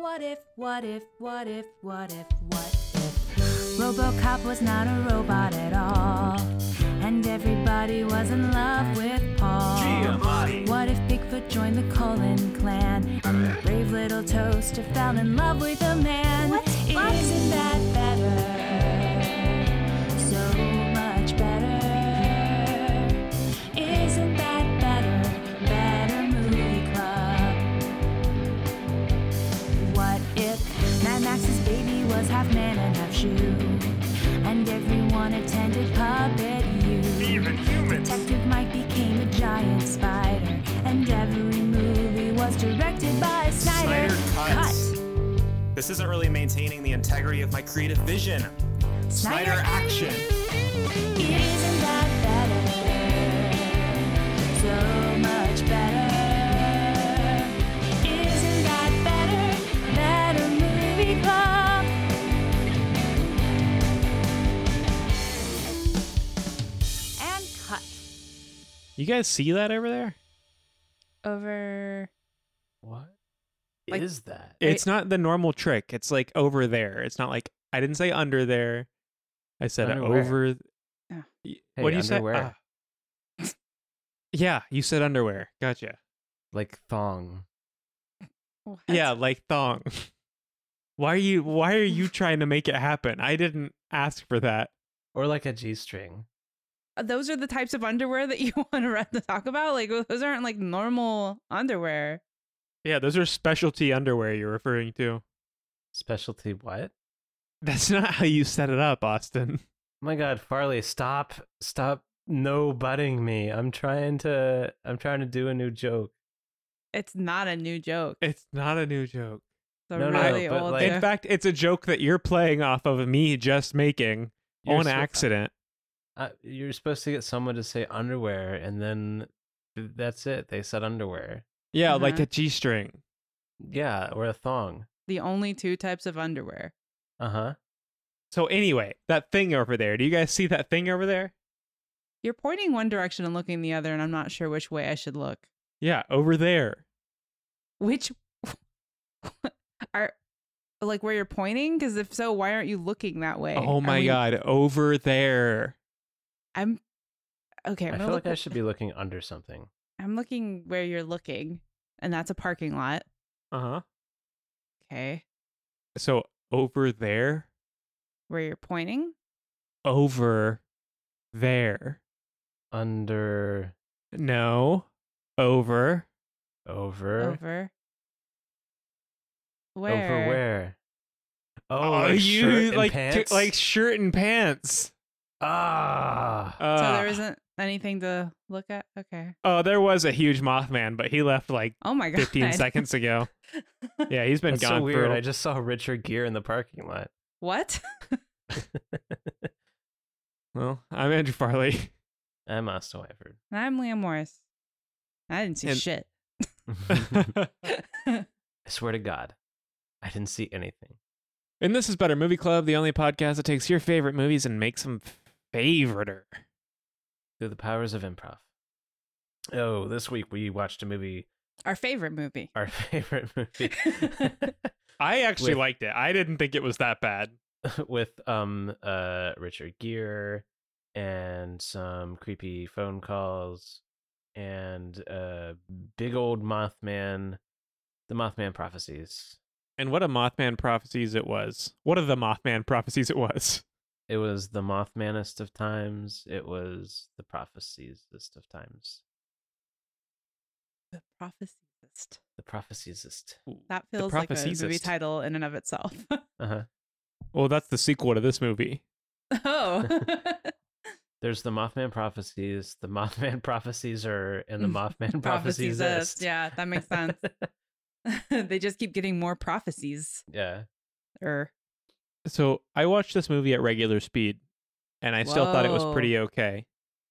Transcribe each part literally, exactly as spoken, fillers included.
What if, what if, what if, what if, what if RoboCop was not a robot at all, and everybody was in love with Paul? Giamatti. What if Bigfoot joined the Cullen clan, and the brave little toaster fell in love with a man? What? Isn't that better? So much better. Isn't that better? Better Movie Club. What if Mad Max's baby was half man and half shoe, and everyone attended Puppet U? Even humans. Detective Mike became a giant spider, and every movie was directed by Snyder. Snyder cuts. This isn't really maintaining the integrity of my creative vision. Snyder, action. Isn't that better? So much better. Isn't that better? Better Movie Club. And cut. You guys see that over there? Over. What Like- is that? It's not the normal trick. It's like over there. It's not like I didn't say under there. I said Underwear. over. Yeah. Y- Hey, what do you underwear. say? Ah. Yeah, you said underwear. Gotcha. Like thong. What? Yeah, like thong. Why are you? Why are you trying to make it happen? I didn't ask for that. Or like a G-string. Those are the types of underwear that you want to talk about? Like, those aren't like normal underwear. Yeah, those are specialty underwear you're referring to. Specialty what? That's not how you set it up, Austin. Oh my god, Farley, stop. Stop no butting me. I'm trying to I'm trying to do a new joke. It's not a new joke. It's not a new joke. It's a No, no, really but old like- joke. In fact, it's a joke that you're playing off of me just making You're on so- accident. Uh, you're supposed to get someone to say underwear and then th- that's it. They said underwear. Yeah, like Uh-huh. a G-string. Yeah, or a thong. The only two types of underwear. Uh-huh. So anyway, that thing over there. Do you guys see that thing over there? You're pointing one direction and looking the other, and I'm not sure which way I should look. Yeah, over there. Which are like where you're pointing? Because if so, why aren't you looking that way? Oh Are my we- god, over there. I'm okay. I'm I gonna feel look, like I should be looking under something. I'm looking where you're looking, and that's a parking lot. Uh-huh. Okay, So over there, where you're pointing. over there. Under No, over. over Over. Where? over where? Oh, Oh, like you shirt and like pants? t- like shirt and pants. ah. So Uh, there isn't anything to look at. Okay. Oh, there was a huge Mothman, but he left like Oh my god. fifteen seconds ago. Yeah, he's been That's gone so weird. for. I just saw Richard Gere in the parking lot. What? Well, I'm Andrew Farley. I'm Austin Wyford. I'm Liam Morris. I didn't see And- shit. I swear to God, I didn't see anything. And this is Better Movie Club, the only podcast that takes your favorite movies and makes them favoriter. Through the powers of improv. Oh, this week we watched a movie, Our favorite movie. our favorite movie, I actually With- liked it. I didn't think it was that bad. with um uh Richard Gere and some creepy phone calls and uh big old Mothman, the Mothman prophecies. And what a Mothman prophecies it was. What are the Mothman prophecies it was? It was the Mothmanest of times. It was the prophecies-est of times. The Prophecyist. The prophecies-est. That The feels like a movie Prophecyist. title in and of itself. Uh-huh. Well, that's the sequel to this movie. Oh. There's the Mothman prophecies, the Mothman prophecies are, and the Mothman prophecies. Prophecies. Yeah, that makes sense. They just keep getting more prophecies. Yeah. Or So I watched this movie at regular speed, and I still thought it was Whoa. pretty okay.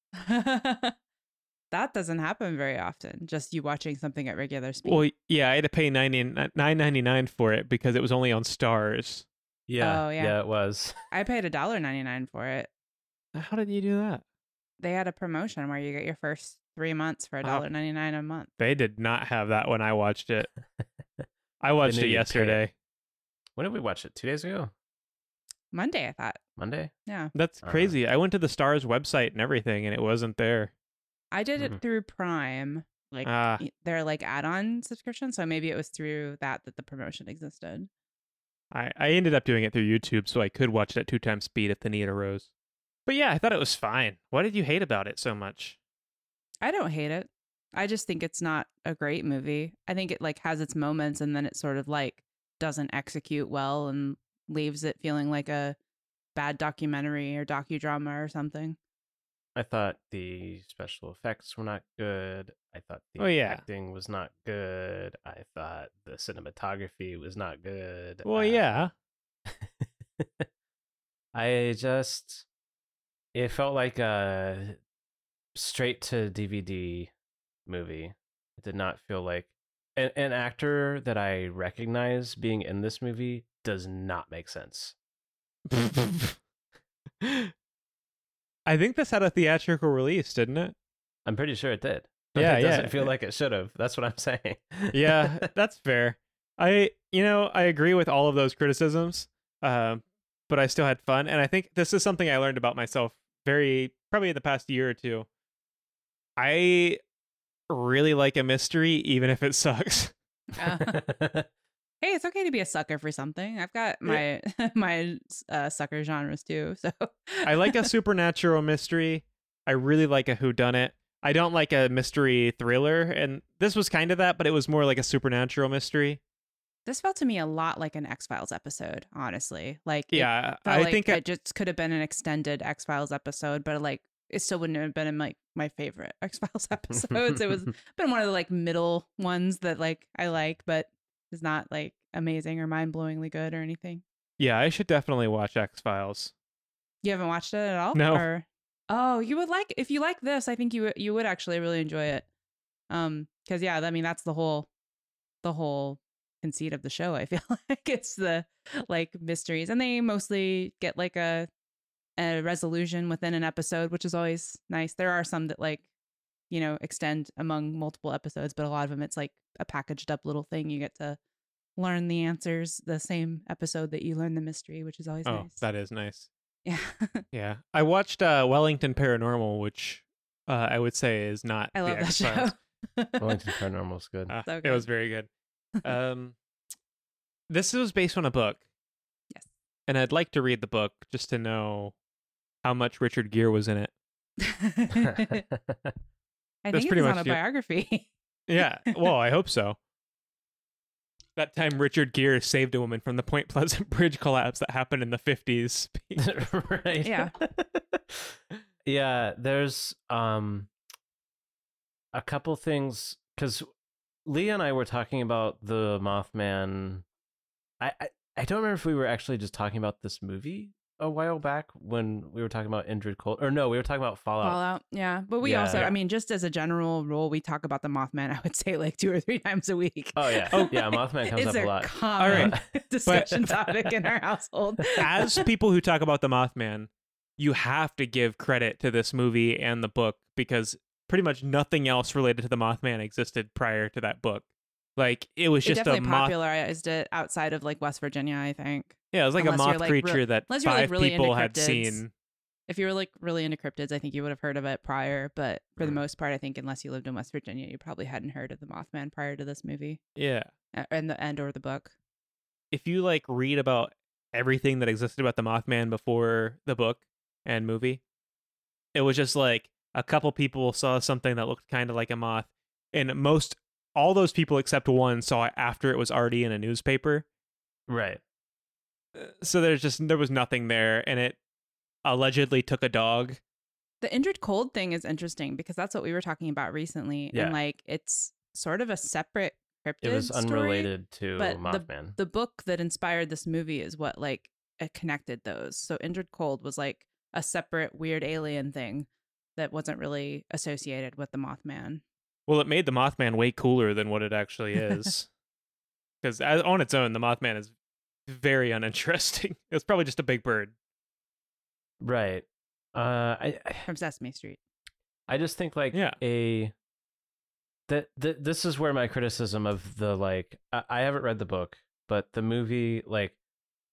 that doesn't happen very often. Just you watching something at regular speed. Well, yeah, I had to pay nine ninety-nine for it because it was only on Stars. Yeah. Oh, yeah. Yeah, it was. I paid a dollar ninety nine for it. How did you do that? They had a promotion where you get your first three months for a Oh. dollar ninety nine a month. They did not have that when I watched it. I watched They it knew you'd pay. yesterday. when did we watch it? Two days ago? Monday, I thought. Monday? Yeah. That's Uh-huh. crazy. I went to the Stars website and everything, and it wasn't there. I did it Mhm. through Prime, like Ah. y- their like add-on subscription. So maybe it was through that that the promotion existed. I, I ended up doing it through YouTube, so I could watch it at two times speed if the need arose. But yeah, I thought it was fine. What did you hate about it so much? I don't hate it. I just think it's not a great movie. I think it like has its moments and then it sort of like doesn't execute well and leaves it feeling like a bad documentary or docudrama or something. I thought the special effects were not good. I thought the Oh, yeah. acting was not good. I thought the cinematography was not good. Well, Uh, yeah. I just it felt like a straight to D V D movie. It did not feel like an, an actor that I recognize being in this movie does not make sense. I think this had a theatrical release, didn't it? I'm pretty sure it did. Yeah, it doesn't yeah. feel like it should have. That's what I'm saying. Yeah, that's fair. I, you know, I agree with all of those criticisms, um, but I still had fun. And I think this is something I learned about myself very, probably in the past year or two. I really like a mystery, even if it sucks. Uh, hey, it's okay to be a sucker for something. I've got my my uh, sucker genres too. So I like a supernatural mystery. I really like a whodunit. I don't like a mystery thriller, and this was kind of that, but it was more like a supernatural mystery. this felt to me a lot like an X-Files episode, honestly. Like it Yeah, felt I like think I, it just could have been an extended X-Files episode, but like it still wouldn't have been in like my favorite X-Files episodes. It was been one of the like middle ones that like I like, but is not like amazing or mind-blowingly good or anything. yeah, I should definitely watch X Files. You haven't watched it at all? No. Or, oh, you would like if you like this. I think you would- you would actually really enjoy it. Um, because yeah, I mean that's the whole, the whole conceit of the show. I feel like it's the like mysteries, and they mostly get like a a resolution within an episode, which is always nice. There are some that like, you know, extend among multiple episodes, but a lot of them it's like a packaged up little thing. You get to learn the answers the same episode that you learn the mystery, which is always Oh, nice. that is nice. Yeah. Yeah, I watched uh, Wellington Paranormal, which uh, I would say is not. I the love that X-Files. show. Wellington Paranormal's good. Uh, So it was good. very good. Um, this was based on a book. Yes. And I'd like to read the book just to know how much Richard Gere was in it. I That's think pretty it's much on a it. biography. Yeah, well, I hope so. That time Richard Gere saved a woman from the Point Pleasant Bridge collapse that happened in the fifties. Right. Yeah. Yeah, there's um a couple things because Leah and I were talking about the Mothman. I, I I don't remember if we were actually just talking about this movie a while back when we were talking about Indrid Cold, or no, we were talking about Fallout. Fallout. Yeah. But we Yeah. also, Yeah. I mean, just as a general rule, we talk about the Mothman, I would say like two or three times a week. Oh yeah, Oh. yeah, Mothman comes It's up a a lot. common right. discussion topic in our household. As people who talk about the Mothman, you have to give credit to this movie and the book because pretty much nothing else related to the Mothman existed prior to that book. Like it was It just a definitely moth. popularized it outside of like West Virginia, I think. Yeah, it was like unless a you're, moth like, real- creature that unless you're, like, five really into people had cryptids. seen. If you were like really into cryptids, I think you would have heard of it prior. But for the Mm. most part, I think unless you lived in West Virginia, you probably hadn't heard of the Mothman prior to this movie Yeah. uh, and the end or the book. If you like read about everything that existed about the Mothman before the book and movie, it was just like a couple people saw something that looked kind of like a moth, and most all those people except one saw it after it was already in a newspaper. Right. So there's just there was nothing there, and it allegedly took a dog. The Indrid Cold thing is interesting because that's what we were talking about recently. Yeah. And like it's sort of a separate cryptid It was story. unrelated to but Mothman. The book that inspired this movie is what like it connected those. So Indrid Cold was like a separate weird alien thing that wasn't really associated with the Mothman. Well, it made the Mothman way cooler than what it actually is. Because on its own, the Mothman is very uninteresting. It's probably just a big bird. Right. Uh, I I- From Sesame Street. I just think like Yeah. a that th- this is where my criticism of the like I-, I haven't read the book, but the movie like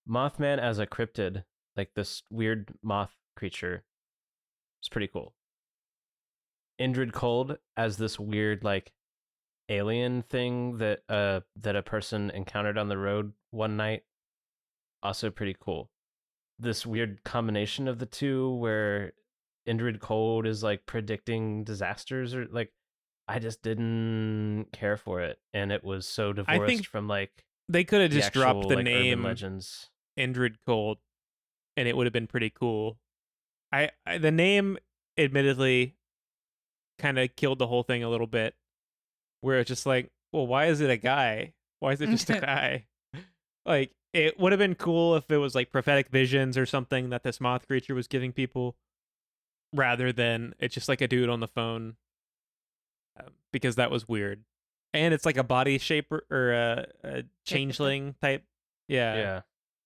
Mothman as a cryptid, like this weird moth creature, is pretty cool. Indrid Cold as this weird like alien thing that uh that a person encountered on the road one night, also pretty cool. This weird combination of the two where Indrid Cold is like predicting disasters, or like I just didn't care for it, and it was so divorced think from like They could have the just actual, dropped the like, urban name legends. Indrid Cold, and it would have been pretty cool. I, I the name, admittedly, kind of killed the whole thing a little bit, where it's just like, well, why is it a guy? Why is it just a guy? Like, it would have been cool if it was like prophetic visions or something that this moth creature was giving people, rather than it's just like a dude on the phone, uh, because that was weird. And it's like a body shaper or a, a changeling type. Yeah. Yeah.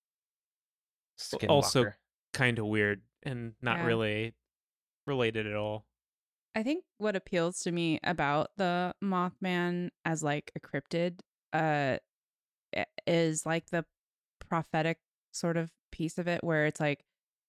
Also Skinwalker. kind of weird and not Yeah. really related at all. I think what appeals to me about the Mothman as like a cryptid uh i- is like the prophetic sort of piece of it, where it's like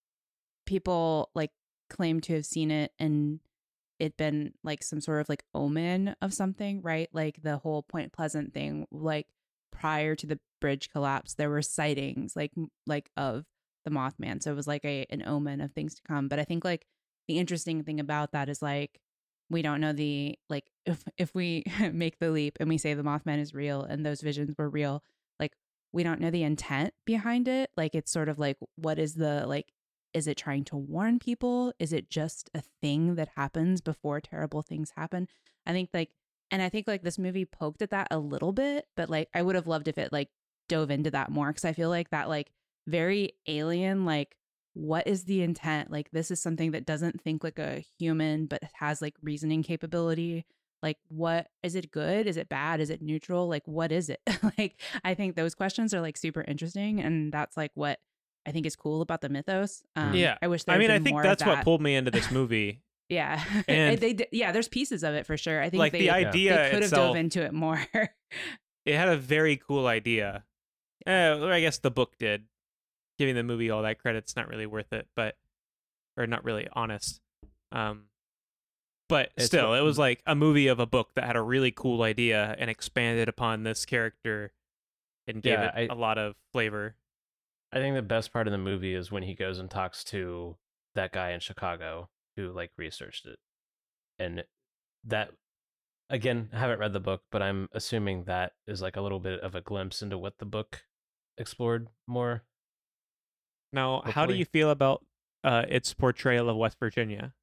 people like claim to have seen it and it been like some sort of like omen of something, right? Like the whole Point Pleasant thing, like prior to the bridge collapse, there were sightings like m- like of the Mothman. So it was like a an omen of things to come. But I think like the interesting thing about that is like we don't know the like if if we make the leap and we say the Mothman is real and those visions were real, like we don't know the intent behind it. Like it's sort of like, what is the like, is it trying to warn people? Is it just a thing that happens before terrible things happen? I think like, and I think like this movie poked at that a little bit, but like I would have loved if it like dove into that more, because I feel like that like very alien, like what is the intent? Like this is something that doesn't think like a human, but has like reasoning capability. Like, what is it good? Is it bad? Is it neutral? Like, what is it? Like, I think those questions are like super interesting. And that's like what I think is cool about the mythos. Um, Yeah. I wish there I mean, been I think more that's of that. what pulled me into this movie. Yeah. And- they, did- yeah, there's pieces of it for sure. I think Like they, the they idea could have itself, dove into it more. it had a very cool idea. Uh, or I guess the book did. Giving the movie all that credit's not really worth it, but or not really honest. Um, but It's still, what- it was like a movie of a book that had a really cool idea and expanded upon this character and gave Yeah, it I- a lot of flavor. I think the best part of the movie is when he goes and talks to that guy in Chicago who like researched it. And that, again, I haven't read the book, but I'm assuming that is like a little bit of a glimpse into what the book explored more. Now, how do Hopefully. you feel about uh, its portrayal of West Virginia?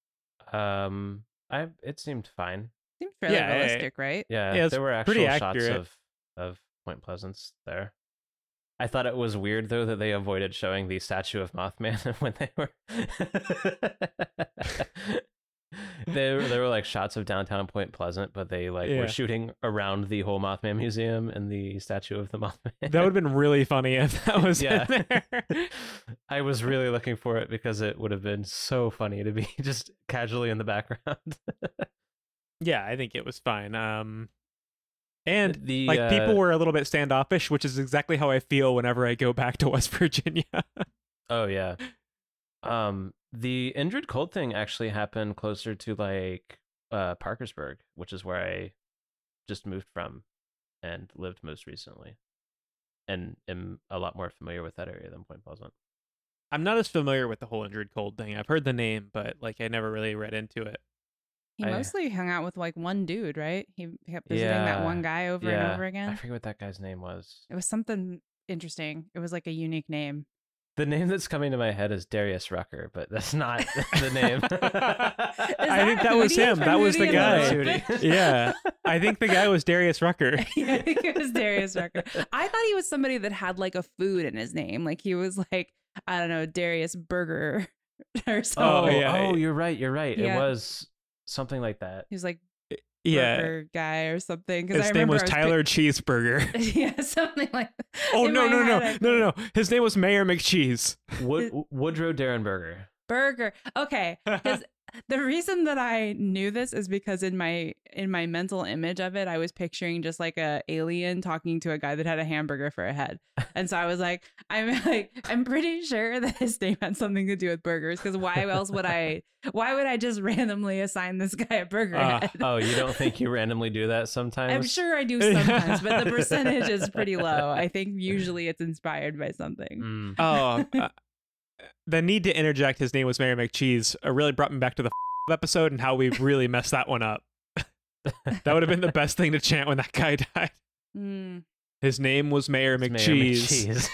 Um, I it seemed fine. Seems fairly Yeah, yeah, yeah. realistic, right? Yeah, Yeah, it's there were actual pretty shots accurate. of of Point Pleasance there. I thought it was weird though that they avoided showing the statue of Mothman when they were there. There were like shots of downtown Point Pleasant, but they like Yeah. were shooting around the whole Mothman museum and the statue of the Mothman. That would have been really funny if that was yeah. in there. I was really looking for it because it would have been so funny to be just casually in the background. Yeah, I think it was fine. Um, and the like uh, people were a little bit standoffish, which is exactly how I feel whenever I go back to West Virginia. Oh yeah. Um the Indrid Cold thing actually happened closer to like uh Parkersburg, which is where I just moved from and lived most recently. And am a lot more familiar with that area than Point Pleasant. I'm not as familiar with the whole Indrid Cold thing. I've heard the name, but like I never really read into it. He I- mostly hung out with like one dude, right? He kept visiting that Yeah, one guy over and over I again. forget what that guy's name was. It was something interesting. It was like a unique name. The name that's coming to my head is Darius Rucker, but that's not the name. I think that was Hootie him. from That was the Hootie guy. and the Hootie. Blowfish? Yeah, I think the guy was Darius Rucker. Yeah, I think it was Darius Rucker. I thought he was somebody that had like a food in his name. Like he was like, I don't know, Darius Burger or something. oh, yeah. oh, you're right. You're right. Yeah. It was something like that. He was like Yeah, burger guy or something. 'Cause I his name remember was I Tyler pic- Cheeseburger. yeah, something like that. Oh In no my no no head, I no no thought- no! His name was Mayor McCheese. Wood- Woodrow Derenberger. Burger. Okay. Because The reason that I knew this is because in my in my mental image of it, I was picturing just like a alien talking to a guy that had a hamburger for a head, and so I was like, I'm like, I'm pretty sure that his name had something to do with burgers, because why else would I? Why would I just randomly assign this guy a burger Uh, head? Oh, you don't think you randomly do that sometimes? I'm sure I do sometimes, but the percentage is pretty low. I think usually it's inspired by something. Mm. Oh, uh, the need to interject his name was Mayor McCheese uh, really brought me back to the episode and how we really messed that one up. That would have been the best thing to chant when that guy died. Mm. His name was Mayor It's Mayor McCheese.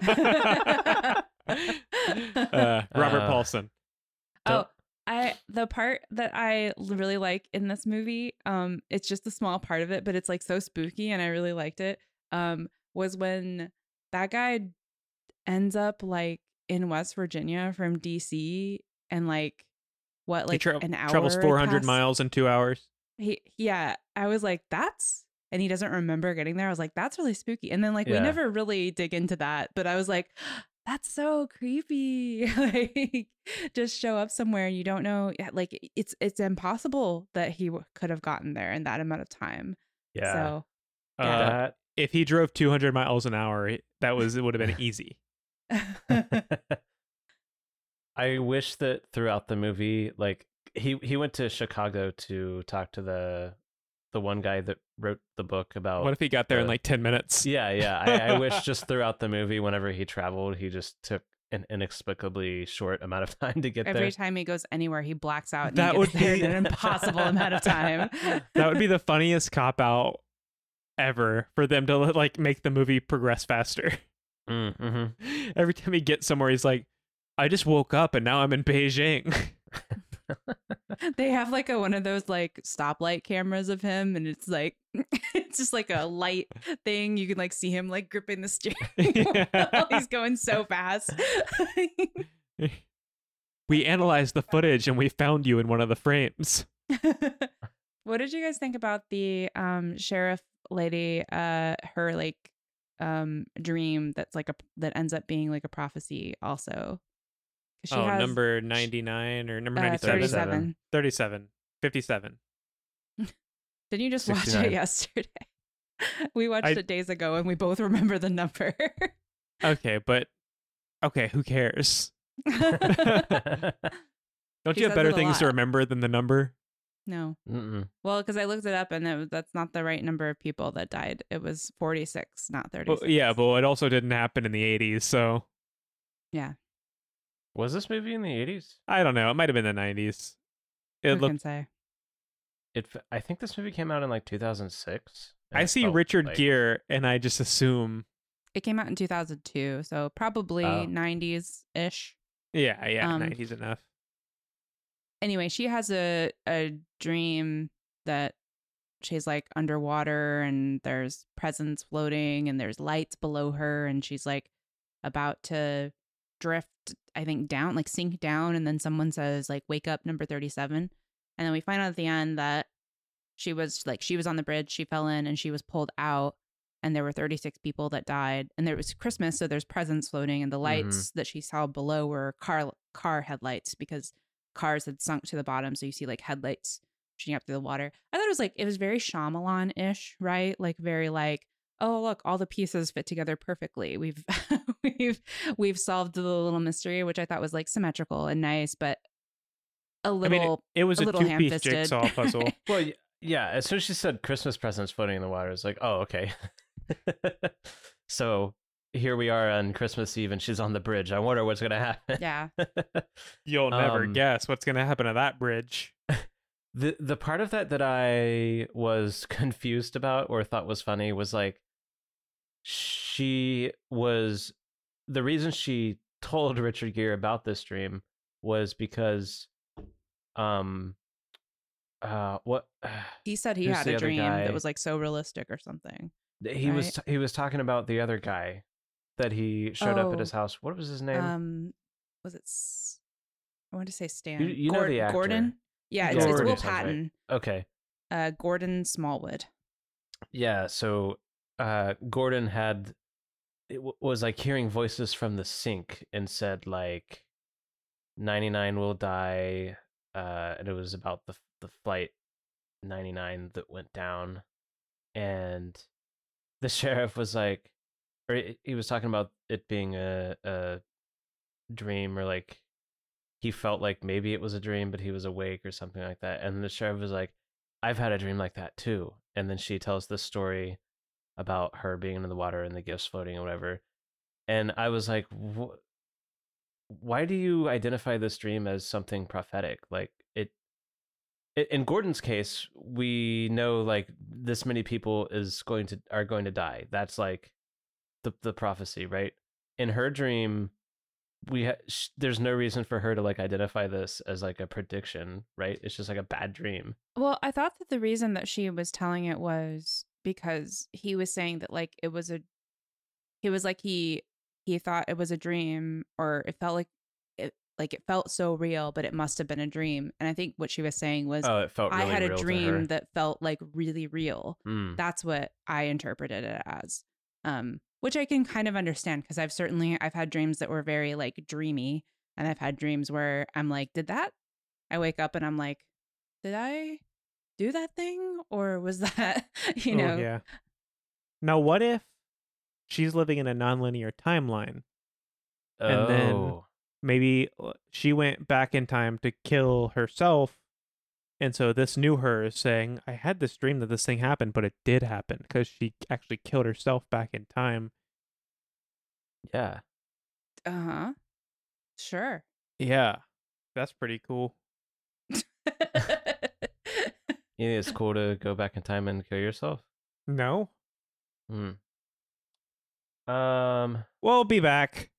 uh, Robert Uh, Paulson. Oh, I the part that I really like in this movie, um, it's just a small part of it, but it's like so spooky, and I really liked it. Um, was when that guy ends up like in West Virginia from D C, and like what He like tra- an hour travels had four hundred passed. miles in two hours. He yeah, I was like, that's, and he doesn't remember getting there. I was like, that's really spooky. And then like we Yeah. never really dig into that, but I was like, that's so creepy. Like just show up somewhere and you don't know, like it's it's impossible that he w- could have gotten there in that amount of time. Yeah. So Uh, That- if he drove two hundred miles an hour, it- that was it would have been easy. I wish that throughout the movie, like he he went to Chicago to talk to the the one guy that wrote the book about. What if he got there in uh, like ten minutes? Yeah, yeah. I, I wish just throughout the movie, whenever he traveled, he just took an inexplicably short amount of time to get every there. time he goes anywhere, he blacks out and That he gets would there be- in an impossible amount of time. That would be the funniest cop out ever for them to like make the movie progress faster. Mm, mhm. Every time he gets somewhere, he's like, I just woke up and now I'm in Beijing. They have like a one of those like stoplight cameras of him, and it's like it's just like a light thing. You can like see him like gripping the steering wheel. Yeah. He's going so fast. We analyzed the footage and we found you in one of the frames. What did you guys think about the um sheriff lady, uh her like um dream that's like a that ends up being like a prophecy also? 'Cause she Oh, has, number ninety-nine or number uh, ninety-seven? thirty-seven. thirty-seven. fifty-seven. Didn't you just watch sixty-nine. it yesterday? We watched I- it days ago and we both remember the number. Okay, but okay, who cares? Don't He you have says better it a things to lot. remember than the number? No. Mm-mm. Well, because I looked it up and it was, that's not the right number of people that died. It was forty-six, not thirty-six. Well, yeah, but it also didn't happen in the eighties, so yeah, Was this movie in the eighties? I don't know. It might have been the nineties. It who looked. can say? It. f- I think this movie came out in like two thousand six. I see Richard Gere, and I just assume. It came out in two thousand two, so probably Oh. nineties ish. Yeah, yeah, Um, nineties enough. Anyway, she has a a dream that she's like underwater and there's presents floating and there's lights below her and she's like about to drift, I think, down, like sink down, and then someone says like wake up number thirty-seven. And then we find out at the end that she was like she was on the bridge, she fell in and she was pulled out, and there were thirty-six people that died, and there was Christmas, so there's presents floating, and the lights that she saw below were car car headlights because cars had sunk to the bottom, so you see like headlights shooting up through the water. I thought it was like it was very Shyamalan-ish, right? Like very like, oh look, all the pieces fit together perfectly. We've we've we've solved the little mystery, which I thought was like symmetrical and nice, but a I little mean, it, it was a a, little two-piece ham-fisted. jigsaw puzzle. Well, y- yeah. As soon as she said Christmas presents floating in the water, it's like, oh, okay. So here we are on Christmas Eve, and she's on the bridge. I wonder what's gonna happen. Yeah. You'll never Um, guess what's gonna happen to that bridge. the The part of that that I was confused about or thought was funny was like, she was the reason she told Richard Gere about this dream was because, um, uh, what He said he Who's had the a other dream guy? that was like so realistic or something. he was right? he was talking about the other guy that he showed up at Oh. his house. What was his name? Um, was it? S- I want to say Stan. You- you know Gord- the actor. Gordon. Yeah, it's, it's Gordon Will sounds right. Patton. Okay. Uh, Gordon Smallwood. Yeah, so uh Gordon had it w- was like hearing voices from the sink and said like ninety-nine will die, uh, and it was about the the flight ninety-nine that went down, and the sheriff was like, or he- he was talking about it being a a dream, or like he felt like maybe it was a dream, but he was awake or something like that. And the sheriff was like, I've had a dream like that too. And then she tells this story about her being in the water and the gifts floating or whatever. And I was like, Wh- why do you identify this dream as something prophetic? Like it, it, in Gordon's case, we know like this many people is going to are going to die. That's like the the prophecy, right? In her dream, we ha- sh- there's no reason for her to like identify this as like a prediction, right? It's just like a bad dream. Well, I thought that the reason that she was telling it was because he was saying that like it was a he was like he he thought it was a dream, or it felt like it like it felt so real, but it must have been a dream. And I think what she was saying was Oh, it felt really I had a real to dream her. that felt like really real. Mm. That's what I interpreted it as. Um which I can kind of understand, because I've certainly I've had dreams that were very like dreamy, and I've had dreams where I'm like, did that? I wake up and I'm like, did I do that thing, or was that you Oh, know? yeah. Now, what if she's living in a nonlinear timeline? And then- Oh. Maybe uh, she went back in time to kill herself, and so this new her is saying, I had this dream that this thing happened, but it did happen because she actually killed herself back in time. Yeah. Uh-huh. Sure. Yeah, that's pretty cool. You think it's cool to go back in time and kill yourself? No? Hmm. Um. We'll be back.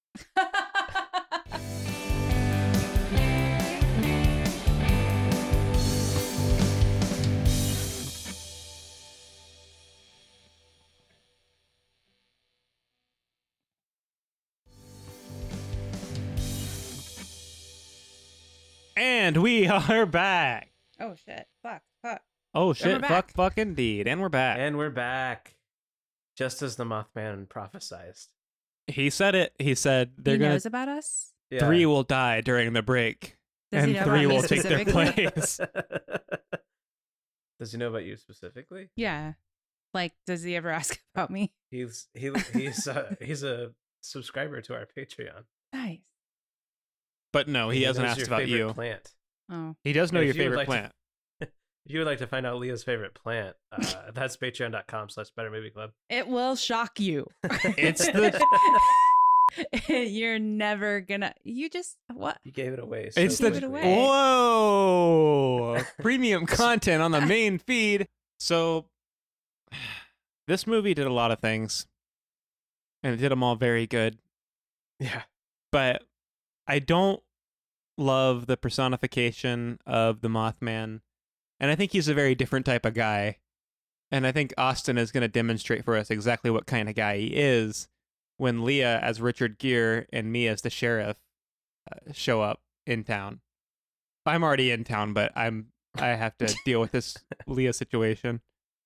And we are back. Oh shit. Fuck. Fuck. Oh we're shit, back. fuck, fuck indeed. And we're back. And we're back, just as the Mothman prophesied. He said it. He said they're he gonna knows about us? Yeah. three will die during the break. Does he and know three about me will take their specifically? place. Does he know about you specifically? Yeah. Like, does he ever ask about me? He's he he's uh, he's a subscriber to our Patreon. Nice. But no, he, hasn't knows asked your about favorite you. Plant. Oh. He does know And your if you would favorite like to- plant. If you would like to find out Leah's favorite plant, uh, that's patreon.com slash better movie club. It will shock you. It's the- You're never gonna you just what? You gave it away. So It's the Give it away. whoa premium content on the main feed. So this movie did a lot of things, and it did them all very good. Yeah. But I don't love the personification of the Mothman, and I think he's a very different type of guy. And I think Austin is going to demonstrate for us exactly what kind of guy he is when Leah as Richard Gere and me as the sheriff uh, show up in town. I'm already in town, but I'm I have to deal with this Leah situation.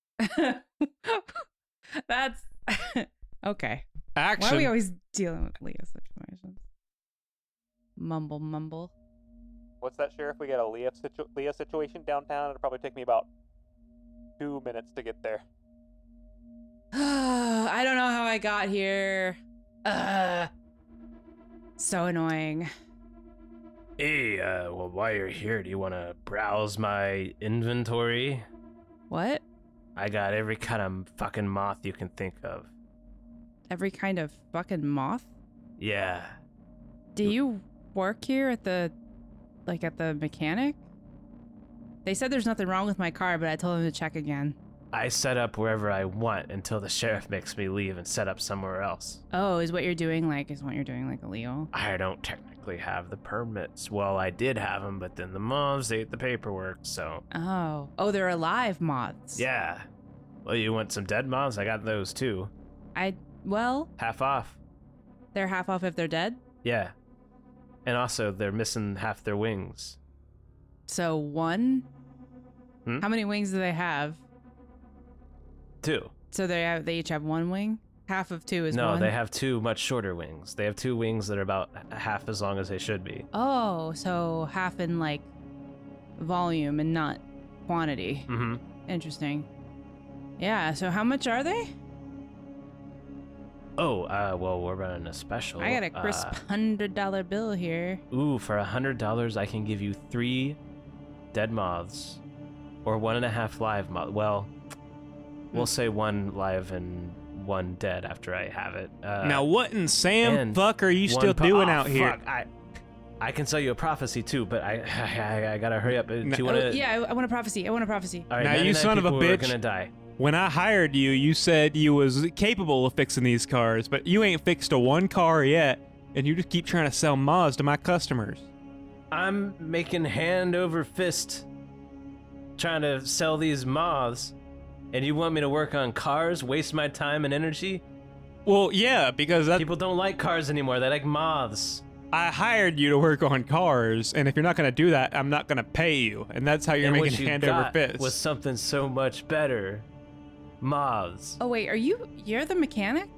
That's okay. Action. Why are we always dealing with Leah situations? Mumble mumble. What's that, Sheriff? We got a Leah, situ- Leah situation downtown. It'll probably take me about two minutes to get there. I don't know how I got here. Uh, so annoying. Hey, uh, well, while you're here, do you want to browse my inventory? What? I got every kind of fucking moth you can think of. Every kind of fucking moth? Yeah. Do you work here at the, like at the mechanic? They said there's nothing wrong with my car, but I told them to check again. I set up wherever I want until the sheriff makes me leave and set up somewhere else. Oh, is what you're doing like, is what you're doing like illegal? I don't technically have the permits. Well, I did have them, but then the moths ate the paperwork, so... Oh. Oh, they're alive moths. Yeah. Well, you want some dead moths? I got those too. I, well, Half off. they're half off if they're dead. Yeah. And also, they're missing half their wings. So one? Hmm? How many wings do they have? Two. So they have, they each have one wing? Half of two is no, one? they have two much shorter wings. They have two wings that are about h- half as long as they should be. Oh, so half in like volume and not quantity. Mm-hmm. Interesting. Yeah, so how much are they? Oh, uh, well, we're running a special. I got a crisp Uh, hundred dollar bill here. ooh, for a hundred dollars, I can give you three dead moths, or one and a half live moth. Well, we'll say one live and one dead after I have it. Uh, now, what in Sam and fuck are you one still pro- doing oh, out here? fuck, I, I can sell you a prophecy too, but I, I, I gotta hurry up. Uh, Do you Oh, want to? yeah, I, I want a prophecy. I want a prophecy. All right, Now, you ninety-nine son of a people are bitch. gonna die. When I hired you, you said you was capable of fixing these cars, but you ain't fixed a one car yet, and you just keep trying to sell mods to my customers. I'm making hand over fist trying to sell these moths, and you want me to work on cars, waste my time and energy? Well, yeah, because that, People don't like cars anymore, they like moths. I hired you to work on cars, and if you're not going to do that, I'm not going to pay you, and that's how you're and making what you hand over got fist. was something so much better. Moths. Oh wait, are you? You're the mechanic?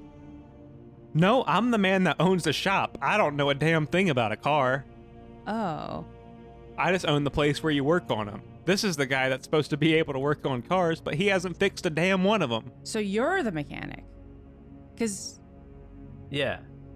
No, I'm the man that owns the shop. I don't know a damn thing about a car. Oh. I just own the place where you work on them. This is the guy that's supposed to be able to work on cars, but he hasn't fixed a damn one of them. So you're the mechanic? Cause Yeah.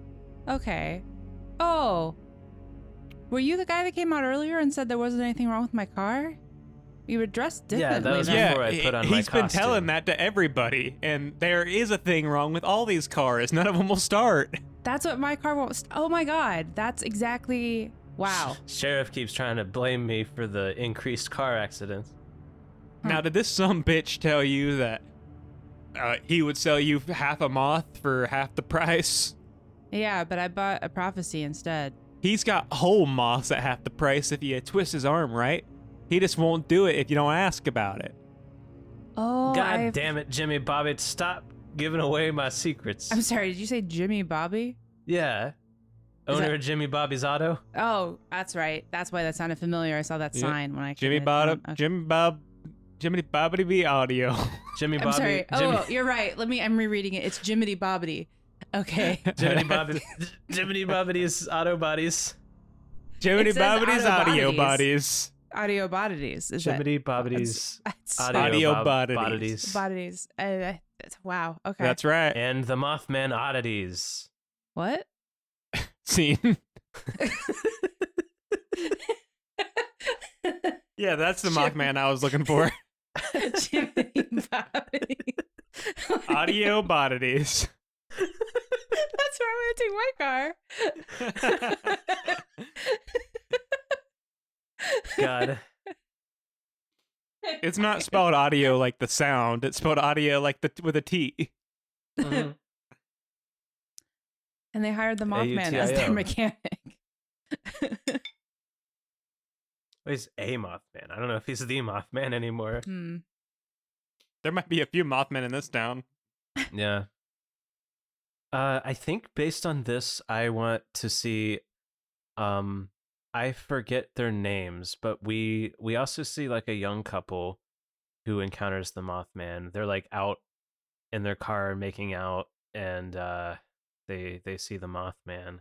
okay. Oh. Were you the guy that came out earlier and said there wasn't anything wrong with my car? You were dressed Yeah, that differently. was then. Yeah, before I put on he- my he's been costume. telling that to everybody, and there is a thing wrong with all these cars. None of them will start. That's what my car won't. St- oh my god, that's exactly. Wow. Sheriff keeps trying to blame me for the increased car accidents. Hmm. Now, did this some bitch tell you that uh, he would sell you half a moth for half the price? Yeah, but I bought a prophecy instead. He's got whole moths at half the price if you twist his arm right. He just won't do it if you don't ask about it. Oh, God I've- damn it, Jimmy Bobby, stop giving away my secrets. I'm sorry. Did you say Jimmy Bobby? Yeah. Is Owner that- of Jimmy Bobby's Auto. Oh, that's right. That's why that sounded familiar. I saw that Yeah. sign when I Jimmy came Bob, in. Okay. Jimmy Bob, Jimmy Bobbity B Audio. Jimmy I'm Bobby. sorry. Jimmy, Oh, you're right. Let me. I'm rereading it. It's Jiminy Bobbity. Okay. Jimmy Bobby. Jiminy Bobby's Auto Bodies. Jiminy It says Bobbity's Auto Audio Bodies. Bodies. Audio Bodities. Is that? Jiminy Bobby's It's, Audio, Audio Bob- Bodities. Bodities. Bodities. Uh, it's- wow. Okay. That's right. And the Mothman Oddities. what? Scene. Yeah, that's the Jim- Mothman I was looking for. Jiminy Bobbity. Audio Bodities. That's where I'm gonna take my car. God. It's not spelled audio like the sound. It's spelled audio like the with a T. Mhm. And they hired the Mothman as A U T I O. their mechanic. Oh, he's a Mothman. I don't know if he's the Mothman anymore. Hmm. There might be a few Mothmen in this town. Yeah. Uh, I think based on this, I want to see. Um, I forget their names, but we we also see like a young couple who encounters the Mothman. They're like out in their car making out, and uh, they they see the Mothman.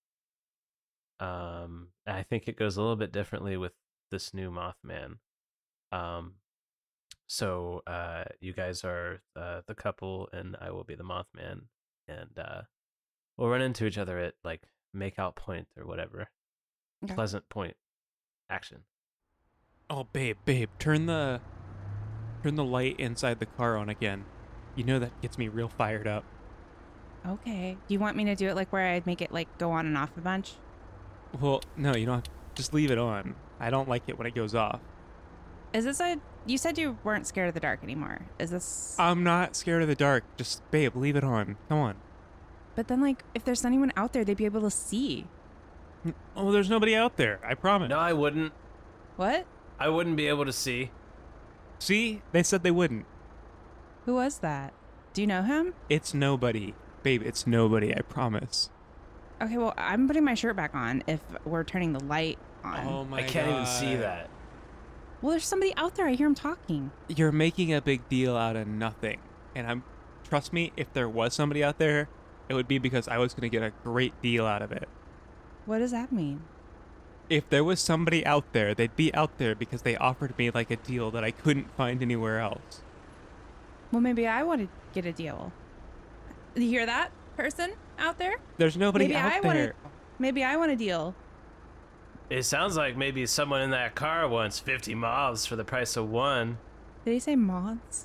Um, and I think it goes a little bit differently with this new Mothman. Um, so uh, you guys are uh, the couple, and I will be the Mothman, and uh, we'll run into each other at like make out point or whatever. Okay. Pleasant point. Action. Oh, babe, babe, turn the turn the light inside the car on again. You know that gets me real fired up. Okay. Do you want me to do it like where I'd make it like go on and off a bunch? Well, no, you don't have to. Just leave it on. I don't like it when it goes off. Is this a? You said you weren't scared of the dark anymore. Is this? I'm not scared of the dark. Just, babe, leave it on. Come on. But then, like, if there's anyone out there, they'd be able to see. Oh, there's nobody out there. I promise. No, I wouldn't. What? I wouldn't be able to see. See? They said they wouldn't. Who was that? Do you know him? It's nobody. Babe, it's nobody. I promise. Okay, well, I'm putting my shirt back on if we're turning the light on. Oh my I can't even see that. Well, there's somebody out there. I hear him talking. You're making a big deal out of nothing. And I'm trust me, if there was somebody out there, it would be because I was going to get a great deal out of it. What does that mean? if there was somebody out there, they'd be out there because they offered me like a deal that I couldn't find anywhere else. Well, maybe I want to get a deal. You hear that, person out there? There's nobody Maybe out I there. wanna- Maybe I want a deal. It sounds like maybe someone in that car wants fifty moths for the price of one. Did he say moths?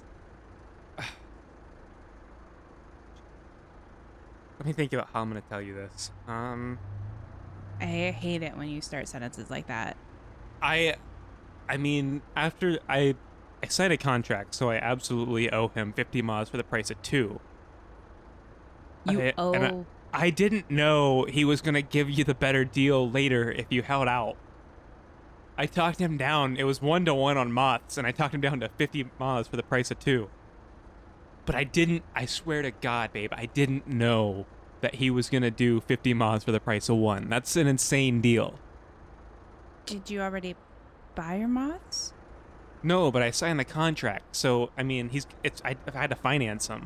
Let me think about how I'm gonna tell you this. Um, I hate it when you start sentences like that. I, I mean, after I, I signed a contract, so I absolutely owe him fifty moths for the price of two. You I- owe. and I- I didn't know he was gonna give you the better deal later if you held out. I talked him down. It was one to one on moths, and I talked him down to fifty moths for the price of two. But I didn't. I swear to God, babe, I didn't know that he was gonna do fifty moths for the price of one. That's an insane deal. Did you already buy your moths? No, but I signed the contract, so I mean, he's. It's. I, I had to finance him.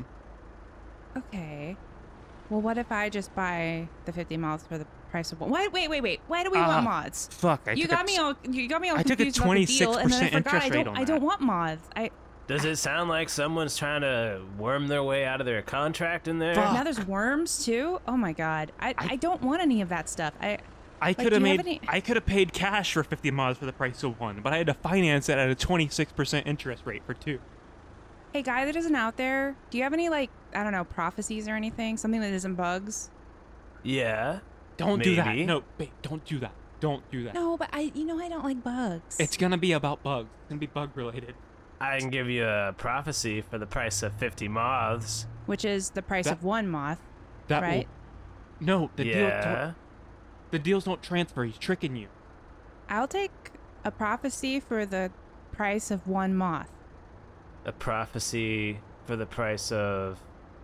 Okay. Well, what if I just buy the fifty moths for the price of one? Wait, wait, wait, wait. Why do we Ah, want moths? Fuck! I you took got a, me all. You got me all I took a confused about the deal, and then I twenty-six percent forgot interest I rate don't. on I don't that. want moths. I Does it sound like someone's trying to worm their way out of their contract in there? Fuck. now there's worms too. Oh my god. I, I I- don't want any of that stuff. I I Like, could do have you made. have any- I could have paid cash for fifty mods for the price of one, but I had to finance it at a twenty-six percent interest rate for two. Hey, guy that isn't out there, do you have any, like, I don't know, prophecies or anything? Something that isn't bugs? Yeah. Don't do that. Maybe. No, babe, don't do that. Don't do that. No, but I, you know, I don't like bugs. It's gonna be about bugs. It's gonna be bug related. I can give you a prophecy for the price of fifty moths. Which is the price That- of one moth, That will- right? no, the deal. yeah. Don't, the deals don't transfer. He's tricking you. I'll take a prophecy for the price of one moth. A prophecy for the price of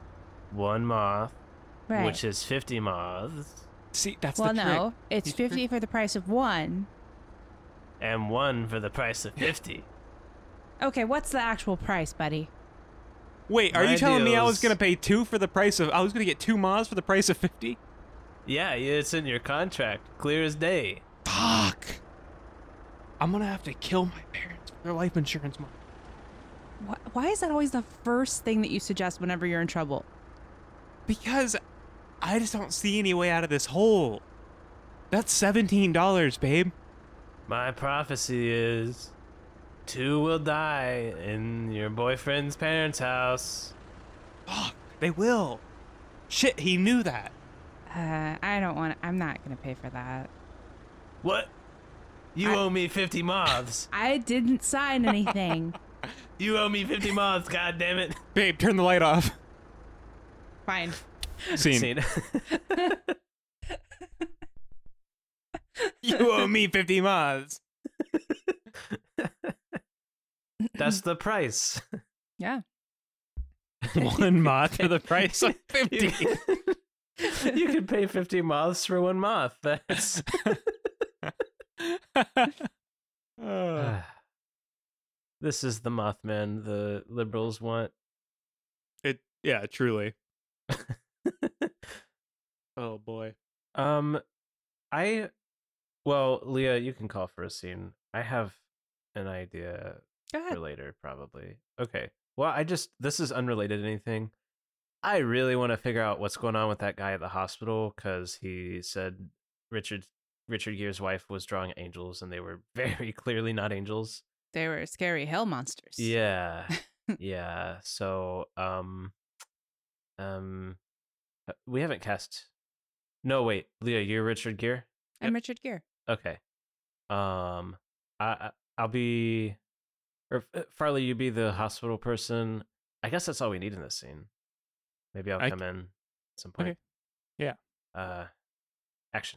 one moth, Right. which is fifty moths, See, that's well, the trick. no, it's He's fifty for the price of one. and one for the price of fifty. Okay, what's the actual price, buddy? Wait, are My you telling me I was deals- gonna pay two for the price of? I was gonna get two mods for the price of fifty? Yeah, it's in your contract, clear as day. Fuck. I'm gonna have to kill my parents for their life insurance money. Wh- Why is that always the first thing that you suggest whenever you're in trouble? Because I just don't see any way out of this hole. That's seventeen dollars, babe. My prophecy is two will die in your boyfriend's parents' house. Fuck, they will. Shit, he knew that. Uh, I don't want. I'm not gonna pay for that. What? You I- owe me fifty moths. I didn't sign anything. You owe me fifty moths, god damn it. Babe, turn the light off. Fine. Scene. Scene. You owe me fifty mods. That's the price. Yeah. One mod for the price of fifty. You can pay fifty moths for one moth. That's Oh. This is the Mothman the liberals want. It yeah, truly. Oh boy. Um, I, well, Leah, you can call for a scene. I have an idea Go for ahead. later, probably. Okay. Well, I just, this is unrelated to anything. I really want to figure out what's going on with that guy at the hospital because he said Richard Richard Gere's wife was drawing angels and they were very clearly not angels. They were scary hell monsters. Yeah. Yeah. So, um, um, uh, we haven't cast. No, wait, Leah, you're Richard Gere? I'm Richard Gere. Okay. Um, I I- I'll be, or uh, Farley, you be the hospital person. I guess that's all we need in this scene. Maybe I'll I come in at some point. Okay. Yeah. Uh, action.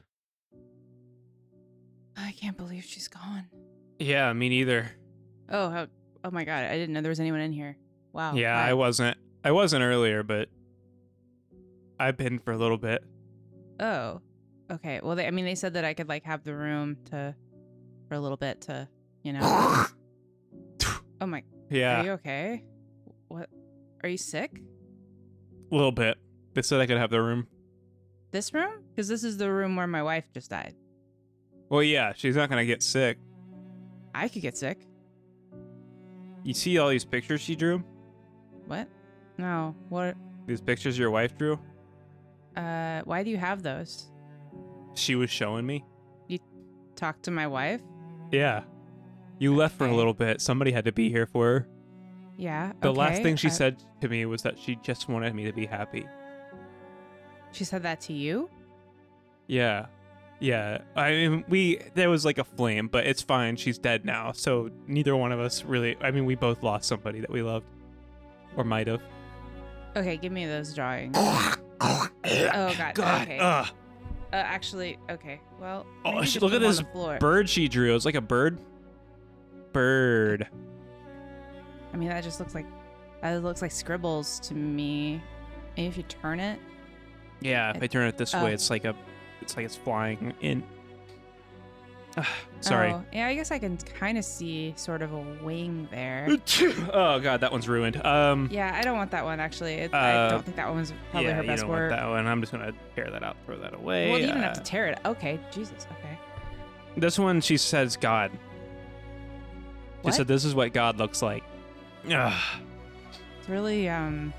I can't believe she's gone. Yeah, me neither. Oh, how, oh my god! I didn't know there was anyone in here. Wow. yeah, hi. I wasn't. I wasn't earlier, but I've been for a little bit. Oh, okay. Well, they, I mean, they said that I could like have the room to for a little bit to, you know. Oh my. Yeah, Are you okay? What? Are you sick? a little bit. They said I could have the room. This room? Because this is the room where my wife just died. Well, yeah, she's not gonna get sick. I could get sick. You see all these pictures she drew? What? No. What? These pictures your wife drew? Uh, why do you have those? She was showing me. Talk to my wife? Yeah. You left for a Okay. little bit. Somebody had to be here for her. Yeah. The last okay, thing she uh, said to me was that she just wanted me to be happy. She said that to you? Yeah. Yeah. I mean, we, there was like a flame, but it's fine. She's dead now. So neither one of us really, I mean, we both lost somebody that we loved. Or might have. Okay, give me those drawings. oh God. God. Okay. Ugh. Uh, actually, okay. Well, Oh, maybe sh- just look put at them on this the floor. bird she drew. It was like a bird. Bird. I mean, that just looks like that looks like scribbles to me. Maybe if you turn it. Yeah, if I turn it this Oh. way, it's like a, it's like it's flying in. Ugh, sorry. Oh, yeah, I guess I can kind of see sort of a wing there. Oh god, that one's ruined. Um, Yeah, I don't want that one actually. It, Uh, I don't think that one was probably yeah, her you best don't work. want that one. I'm just gonna tear that out, throw that away. Well, you didn't Uh, have to tear it. Okay, Jesus. Okay. This one, she says God. She What? said this is what God looks like. Ugh. It's really um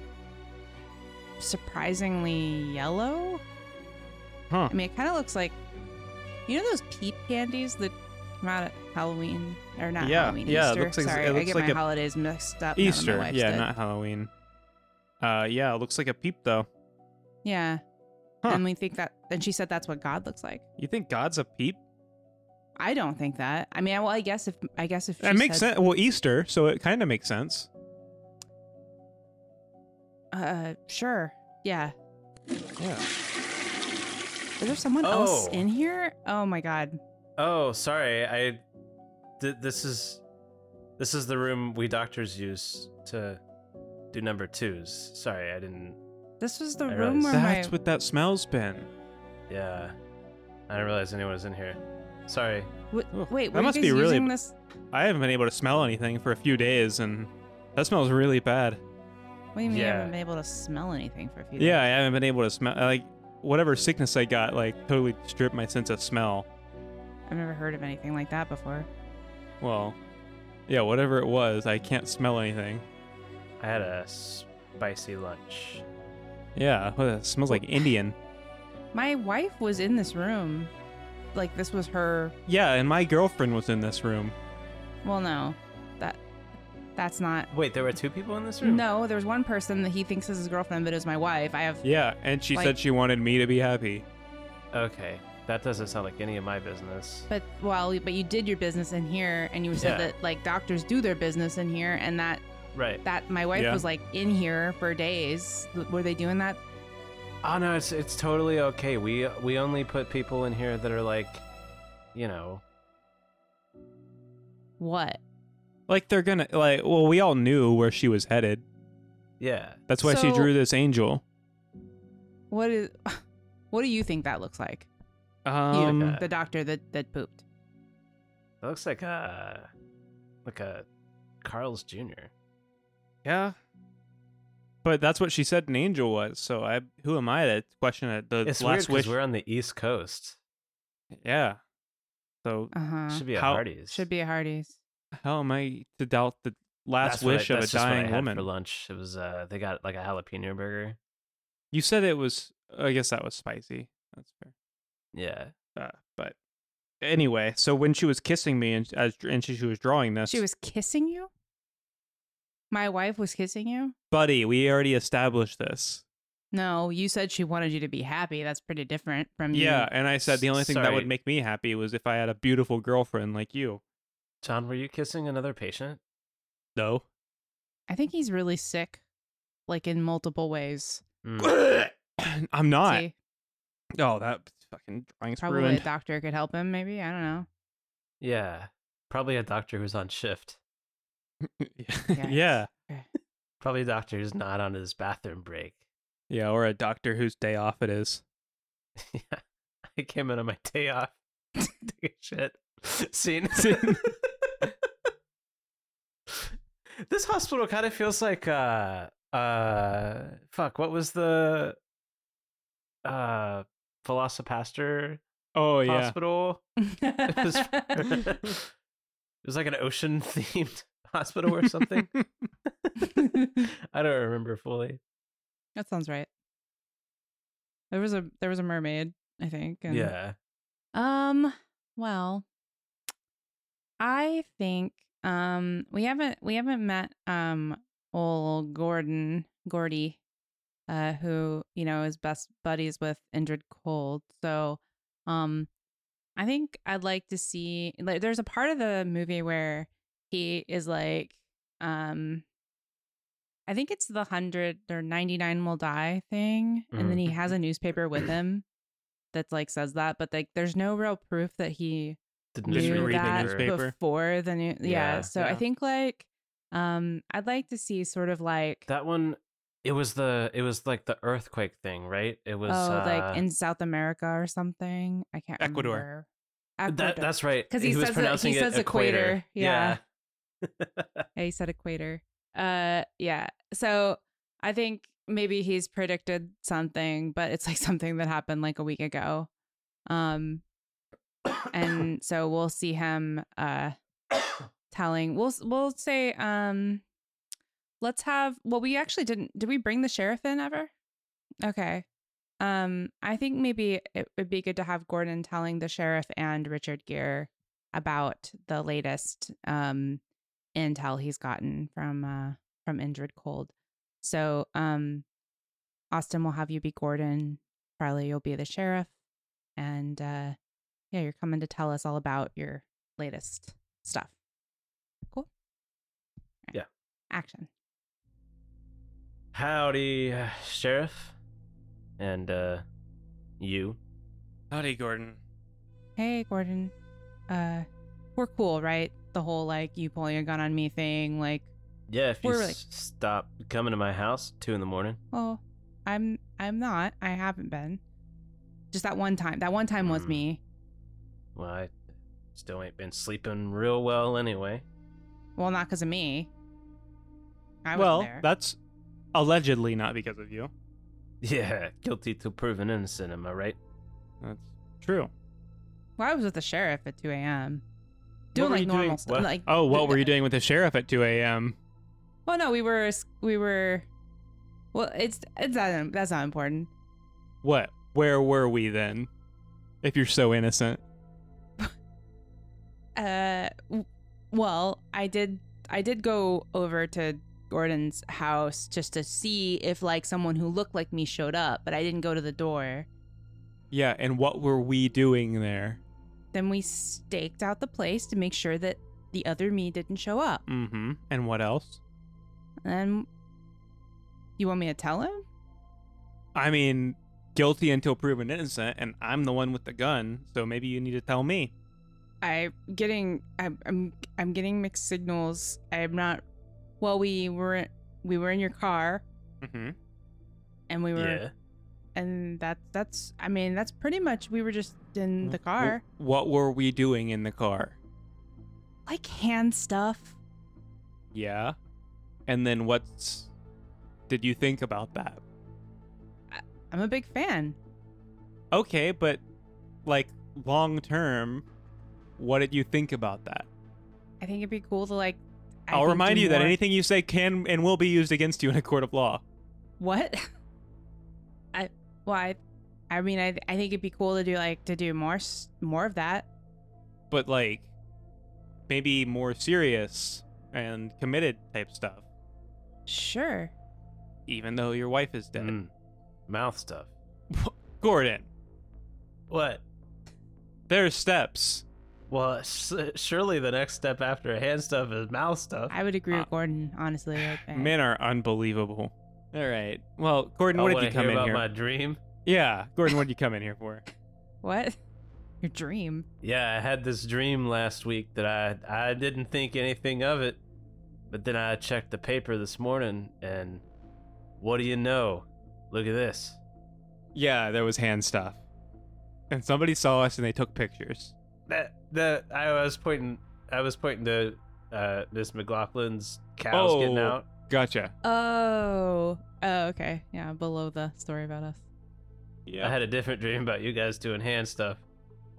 surprisingly yellow. Huh. I mean, it kind of looks like, you know, those peep candies that come out at Halloween or not Yeah, Halloween. yeah, it Easter. looks like- Sorry, it I looks get like my a- holidays mixed up. now that my Easter, wife's yeah, dead. not Halloween. Uh, yeah, it looks like a peep though. Yeah. Huh. And we think that, and she said that's what God looks like. You think God's a peep? I don't think that. I mean, well, I guess if I guess if That she makes said, sense. Well, Easter, so it kind of makes sense. Uh, sure. Yeah. Yeah. Is there someone else Oh. in here? Oh my God. Oh, sorry. I. Th- this is. This is the room we doctors use to do number twos. Sorry, I didn't. This was the I room realized where That's my what that smell's been. Yeah. I didn't realize anyone was in here. Sorry. w- Ugh, wait. that Were must you be guys really using b- this? I haven't been able to smell anything for a few days, and that smells really bad. What do you mean you Yeah. haven't been able to smell anything for a few Yeah, I days? haven't been able to smell. Like, whatever sickness I got, like, totally stripped my sense of smell. I've never heard of anything like that before. Well, yeah, whatever it was, I can't smell anything. I had a spicy lunch. Yeah, well, it smells like Indian. My wife was in this room. Like this was her. Yeah, and my girlfriend was in this room. Well, no, that that's not. Wait, there were two people in this room? No, there's one person that he thinks is his girlfriend, but is my wife. I have. Yeah, and she Like- said she wanted me to be happy. Okay. That doesn't sound like any of my business. But well, but you did your business in here, and you said Yeah. that like doctors do their business in here, and that Right. that my wife Yeah. was like in here for days. Were they doing that? Oh no, it's it's totally okay. We we only put people in here that are like, you know, What? Like, they're gonna, like, well, we all knew where she was headed. yeah. That's why she So- drew this angel. What is? What do you think that looks like? Um, you, the doctor that that pooped. It looks like a like a Carl's Junior yeah. But that's what she said an angel was. So I, who am I to question it? The It's weird last because wish. we're on the East Coast. Yeah. So Uh huh. Should be a How- Hardee's. Should be a Hardee's. how am I to doubt the last That's what I- wish of a that's just what I dying had woman? for lunch. It was uh, they got like a jalapeno burger. You said it was. I guess that was spicy. That's fair. Yeah. Uh, but anyway, so when she was kissing me and as and she, she was drawing this, She was kissing you. My wife was kissing you. buddy. We already established this. No, you said she wanted you to be happy. That's pretty different from you. Yeah, and I said the only thing that Sorry. would make me happy was if I had a beautiful girlfriend like you. John, were you kissing another patient? No. I think he's really sick, like in multiple ways. Mm. I'm not. See, Oh, that fucking drawing's probably ruined. a doctor could help him. Maybe I don't know. Yeah. Probably a doctor who's on shift. yeah. Probably a doctor who's not on his bathroom break. Yeah, or a doctor whose day off it is. Yeah. I came in on my day off. Take a shit. Scene. This hospital kind of feels like uh uh fuck, what was the uh Velocipaster? Oh yeah. hospital. It was, it was like an ocean themed hospital or something. I don't remember fully. That sounds right. There was a there was a mermaid, I think. And, Yeah. Um. Well, I think um we haven't we haven't met um old Gordon Gordy, uh, who you know is best buddies with Indrid Cold. So, um, I think I'd like to see like there's a part of the movie where he is like um. I think it's the hundred or ninety-nine will die thing. And then he has a newspaper with him that's like says that, but like there's no real proof that he Didn't Just knew read the that newspaper. before the new. Yeah. Yeah. So I Yeah. think like um I'd like to see sort of like That one, it was the it was like the earthquake thing, right? It was oh uh, like in South America or something. I can't Ecuador. remember. that, Ecuador. that's right. 'Cause he was says that- pronouncing he it says equator. Yeah. Yeah. Yeah, he said equator. Uh yeah. So I think maybe he's predicted something, but it's like something that happened like a week ago. Um and so we'll see him uh telling we'll we'll say um let's have well we actually didn't did we bring the sheriff in ever? Okay. Um I think maybe it would be good to have Gordon telling the sheriff and Richard Gere about the latest um intel he's gotten from uh from Indrid Cold. So um Austin will have you be Gordon, Farley you'll be the sheriff, and uh yeah, you're coming to tell us all about your latest stuff. Cool. All right. Yeah. Action. Howdy, uh, sheriff, and uh, you. Howdy, Gordon. Hey, Gordon. Uh, we're cool, right? The whole like you pulling a gun on me thing. Like, Yeah, if you We're s- like- stop coming to my house two in the morning. oh, I'm I'm not. I haven't been. Just that one time. That one time was Mm. me. Well, I still ain't been sleeping real well anyway. Well, not because of me. I was well, there. that's allegedly not because of you. Yeah, guilty till proven innocent, am I right? That's true. Well, I was with the sheriff at two a.m. doing were like you normal doing? stuff. What? Like, Oh, what were you doing with the sheriff at two a.m.? well, no, we were we were. Well, it's it's not, that's not important. What? Where were we then? If you're so innocent. Uh, w- well, I did I did go over to Gordon's house just to see if like someone who looked like me showed up, but I didn't go to the door. Yeah, and what were we doing there? Then we staked out the place to make sure that the other me didn't show up. Mm-hmm. And what else? And you want me to tell him? I mean, guilty until proven innocent, and I'm the one with the gun, so maybe you need to tell me. I'm getting I'm I'm I'm getting mixed signals. I'm not. Well, we were we were in your car, Mm-hmm. and we were, Yeah. and that that's. I mean, that's pretty much. We were just in the car, What were we doing in the car? like hand stuff. Yeah. And then what's... Did you think about that? I'm a big fan. Okay, but like long term, what did you think about that? I think it'd be cool to like. I I'll think remind do you that more- anything you say can and will be used against you in a court of law. What? I well, I, I mean, I I think it'd be cool to do like to do more s- more of that. But like maybe more serious and committed type stuff, Sure. even though your wife is dead. Mm. Mouth stuff. Gordon, What? there's steps. Well, s- surely the next step after hand stuff is mouth stuff. I would agree Uh, with Gordon, honestly. Like, I- Men are unbelievable. All right. Well, Gordon, Oh, what did wanna you come hear in about here? my dream? Yeah, Gordon, what did you come in here for? What? Your dream? Yeah, I had this dream last week that I I didn't think anything of it, but then I checked the paper this morning, and what do you know? Look at this. Yeah, there was hand stuff. And somebody saw us and they took pictures. That that I was pointing I was pointing to uh, Miss McLaughlin's cows getting Oh. out. Gotcha. Oh. Oh, okay. Yeah, below the story about us. Yeah. I had a different dream about you guys doing hand stuff.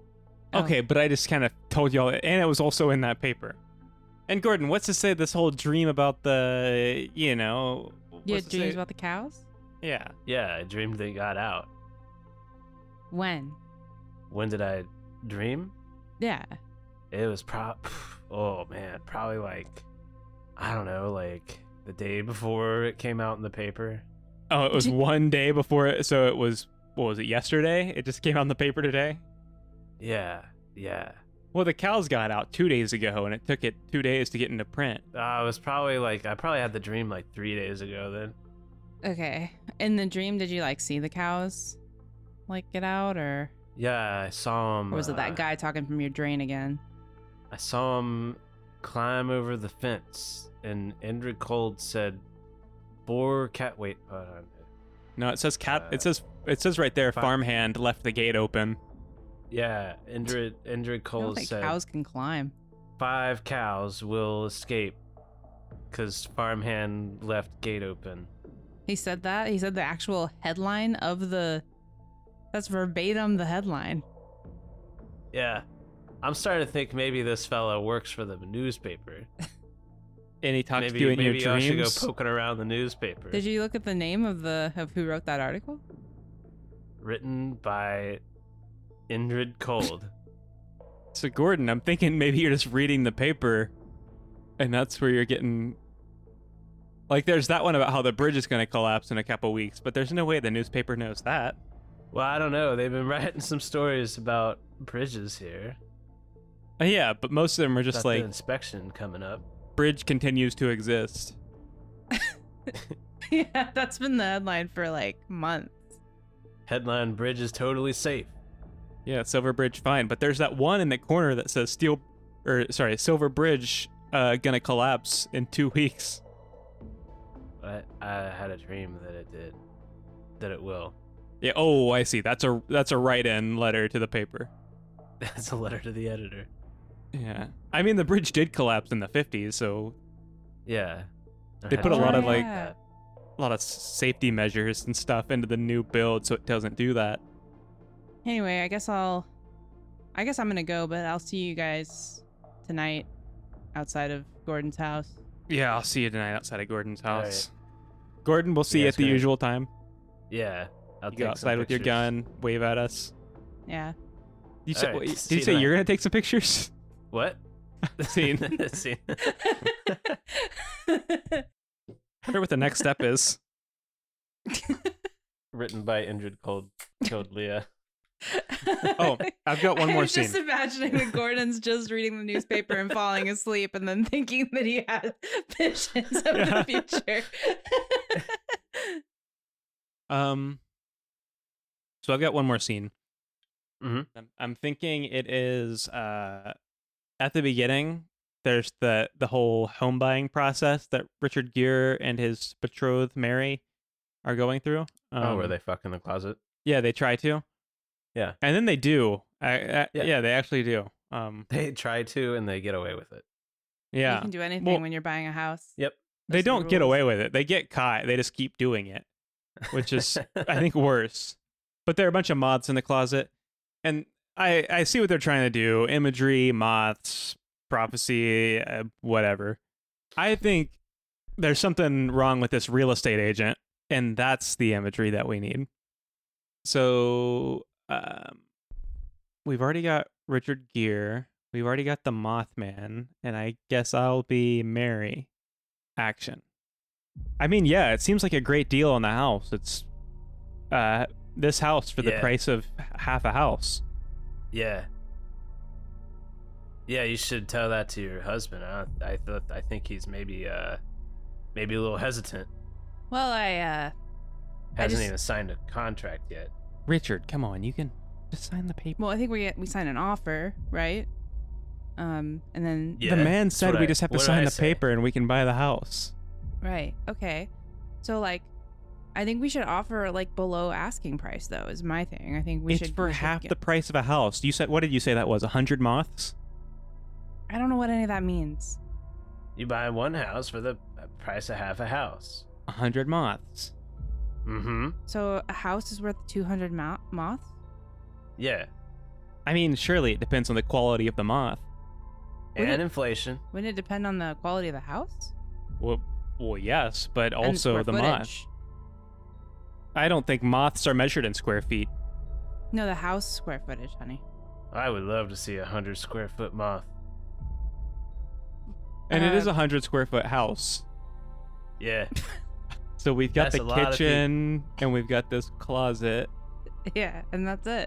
Oh. Okay, but I just kind of told y'all, and it was also in that paper. And Gordon, what's to say this whole dream about the, you know, You what's had to dreams say- about the cows? Yeah. Yeah, I dreamed they got out. When? When did I dream? Yeah. It was pro. Oh man, probably like, I don't know, like the day before it came out in the paper. Oh, it was one day before it, so it was, what was it, yesterday? It just came out in the paper today? Yeah, yeah. Well, the cows got out two days ago, and it took it two days to get into print. Uh, it was probably like I probably had the dream like three days ago. Then Okay. In the dream, did you like see the cows, like get out, or yeah, I saw him. or was it uh, that guy talking from your drain again? I saw him climb over the fence, and Indrid Cold said, "Four cat." Wait, hold on. No, it says cat. Uh, it says it says right there. fi- Farmhand left the gate open. Yeah, Indrid Indrid I don't Cold think said cows can climb. five cows will escape because Farmhand left gate open. He said that. He said the actual headline of the. That's verbatim the headline. Yeah, I'm starting to think maybe this fella works for the newspaper. And he talks maybe to you in maybe your I should go dreams. poking around the newspaper. Did you look at the name of the of who wrote that article? Written by Indrid Cold. So Gordon, I'm thinking maybe you're just reading the paper, and that's where you're getting. Like, there's that one about how the bridge is going to collapse in a couple weeks, but there's no way the newspaper knows that. Well, I don't know. They've been writing some stories about bridges here. Uh, yeah, but most of them are just Got the like inspection coming up. bridge continues to exist. Yeah, that's been the headline for like months. Headline: Bridge is totally safe. Yeah, Silver Bridge fine, but there's that one in the corner that says steel, or sorry, Silver Bridge uh, gonna collapse in two weeks. I I had a dream that it did, that it will. Yeah. Oh, I see. That's a that's a write-in letter to the paper. That's a letter to the editor. Yeah. I mean, the bridge did collapse in the fifties, so Yeah. They put a lot of, like- Yeah. a lot of s- safety measures and stuff into the new build, so it doesn't do that. Anyway, I guess I'll. I guess I'm gonna go, but I'll see you guys tonight outside of Gordon's house. Yeah, I'll see you tonight outside of Gordon's All house. Gordon, we'll see You you guys at the gonna- usual time. Yeah. I'll You take go outside some with your pictures. gun, wave at us. Yeah. You said, All right, wait, did see you you say tonight. you're gonna take some pictures? What? Scene. Scene. I wonder what the next step is. Written by Indrid Cold, Cold Leah. Oh, I've got one I more was scene. just imagining that Gordon's just reading the newspaper and falling asleep, and then thinking that he had visions of Yeah. the future. Um, so I've got one more scene. Mhm. I'm, I'm thinking it is uh, at the beginning. There's the the whole home buying process that Richard Gere and his betrothed Mary are going through. Um, oh, were they fuck in the closet? Yeah, they try to. Yeah. and then they do. I, I, yeah. Yeah. they actually do. Um, They try to, and they get away with it. yeah, You can do anything Well, when you're buying a house. Yep. they Those are the don't get rules. away with it. They get caught. They just keep doing it, which is I think worse. But there are a bunch of moths in the closet, and I I see what they're trying to do: imagery, moths, prophecy, uh, whatever. I think there's something wrong with this real estate agent, and that's the imagery that we need. So um, we've already got Richard Gere. We've already got the Mothman, and I guess I'll be Mary. Action. I mean, yeah, it seems like a great deal on the house. It's uh this house for the Yeah. price of h- half a house. Yeah. Yeah, you should tell that to your husband. I I thought I think he's maybe uh maybe a little hesitant. Well, I uh I Hasn't just- even signed a contract yet. Richard, come on, you can just sign the paper. well, I think we get, we sign an offer, right? Um, and then Yeah, the man that's said what we I- just have to what did sign I the say? paper and we can buy the house. right, okay. So like, I think we should offer like below asking price though. Is my thing. I think we it's should for we should half get- the price of a house. You said what did you say that was? A hundred moths? I don't know what any of that means. You buy one house for the price of half a house. A hundred moths. Mm-hmm. So a house is worth two hundred mo- moths. Yeah. I mean, surely it depends on the quality of the moth. And Wouldn't it- inflation. Wouldn't it depend on the quality of the house? Well, well, yes, but And also square the moth. footage? I don't think moths are measured in square feet. No, the house square footage, honey. I would love to see a hundred square foot moth. And it is Uh, a hundred square foot house. Yeah. So we've got That's the a lot of feet. kitchen and we've got this closet. Yeah, and that's it.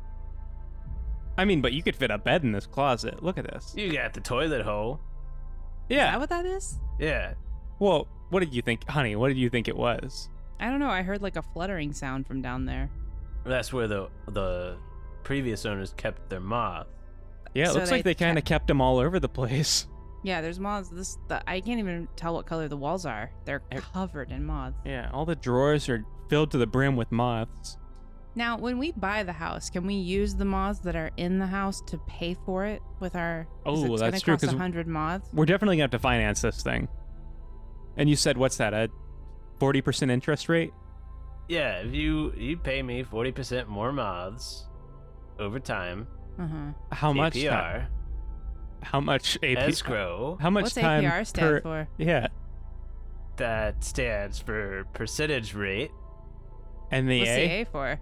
I mean, but you could fit a bed in this closet. Look at this. You got the toilet hole. Is Yeah. that what that is? Yeah. Well, what did you think, honey? What did you think it was? I don't know. I heard like a fluttering sound from down there. That's where the the previous owners kept their moth. Yeah, it So looks like they they kind of kept them all over the place. Yeah, there's moths. This the, I can't even tell what color the walls are. They're Ev- covered in moths. Yeah, all the drawers are filled to the brim with moths. Now, when we buy the house, can we use the moths that are in the house to pay for it with our? Oh, it's that's true, Cost 'cause a hundred moths. We're definitely going to have to finance this thing. And you said, what's that, a forty percent interest rate? Yeah, if you you pay me forty percent more moths over time, Uh huh. How much A P time? R, How much A P R? escrow, How much What's time A P R stand per? for? Yeah, that stands for percentage rate, and the What's the A? A for?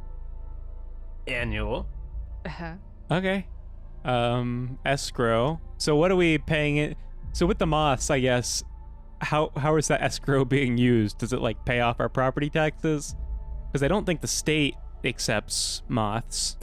annual. Uh huh. Okay. Um, escrow. So what are we paying it? So with the moths, I guess, how how is that escrow being used? Does it like pay off our property taxes? Because I don't think the state accepts moths.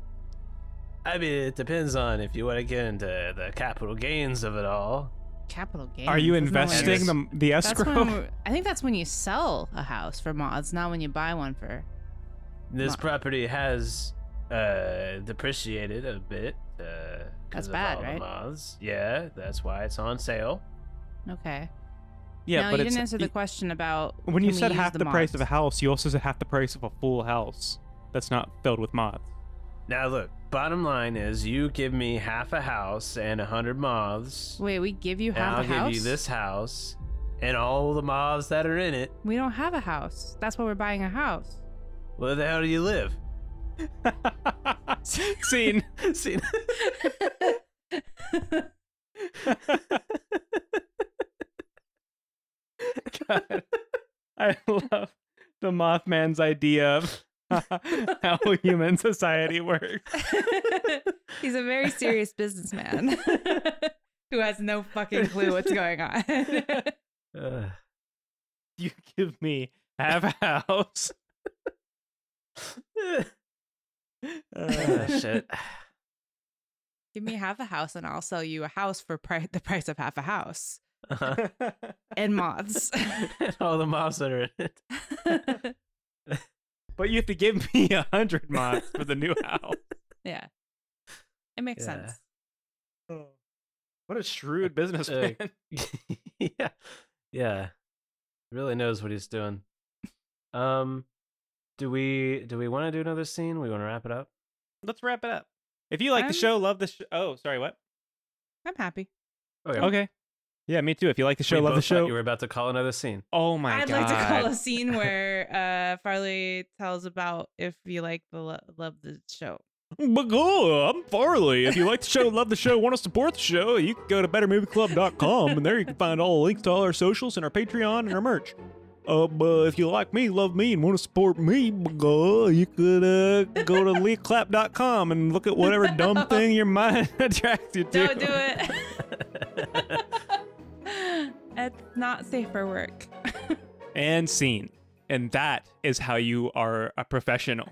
I mean, it depends on if you want to get into the capital gains of it all. Capital gains. Are you Isn't that when investing you- the the That's escrow? when we're- I think that's when you sell a house for moths, not when you buy one for. This Mo- property has uh, depreciated a bit. Uh, 'cause That's of bad, all the right? moths. Yeah, that's why it's on sale. Okay. Yeah, no, but you it's didn't answer the y- question about when you can we said use half the, price of a moths? house, you also said half the price of a full house that's not filled with moths. Now look, bottom line is you give me half a house and a hundred moths, Wait, we give you and half I'll a house? give you this house and all the moths that are in it. We don't have a house. That's why we're buying a house. Where the hell do you live? Scene. See, God, I love the Mothman's idea of how human society works. He's a very serious businessman who has no fucking clue what's going on. uh, You give me half a house. uh, shit. Give me half a house and I'll sell you a house for pri- the price of half a house Uh-huh. and moths. And all the moths that are in it. But you have to give me a hundred moths for the new house. Yeah. It makes Yeah. sense. What a shrewd businessman. yeah, yeah, really knows what he's doing. Um, do we do we want to do another scene? We want to wrap it up. Let's wrap it up. If you like I'm- the show, love the show. Oh, sorry, what? I'm happy. Okay. Okay. Yeah, me too. If you like the show, We love the both thought show. You were about to call another scene. Oh my I'd god. like to call a scene where uh, Farley tells about if you like the lo- love the show. But cool, I'm Farley. If you like the show, love the show, want to support the show, you can go to better movie club dot com, and there you can find all the links to all our socials and our Patreon and our merch. Uh, but if you like me, love me, and want to support me, uh, you could uh, go to lee clap dot com and look at whatever dumb thing your mind attracts you to. Don't do it. It's not safe for work. And scene. And that is how you are a professional.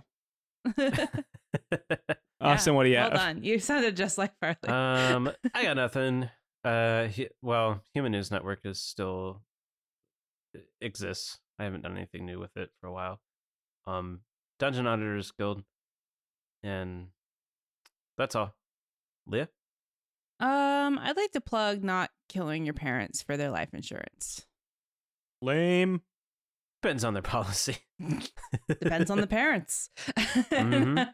Austin, what do you well have? done. You sounded just like Farley. um, I got nothing. Uh, he, well, Human News Network is still exists. I haven't done anything new with it for a while. Um, Dungeon Auditors Guild, and that's all. Leah? Um, I'd like to plug not killing your parents for their life insurance. Lame. Depends on their policy. Depends on the parents. Mhm.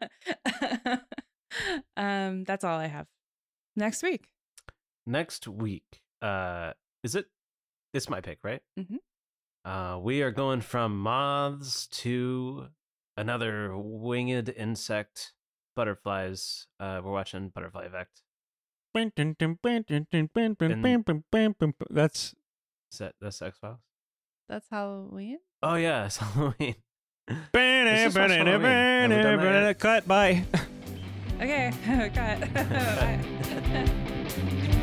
Um, that's all I have. Next week. Next week, uh, is it? It's my pick, right? Mhm. Uh, we are going from moths to another winged insect butterflies. Uh, we're watching Butterfly Effect. That's Is that that's X Files? That's Halloween. Oh yeah, it's Halloween. Let's just watch Halloween. Have we done that yet? cut. Bye. Okay, cut. Bye.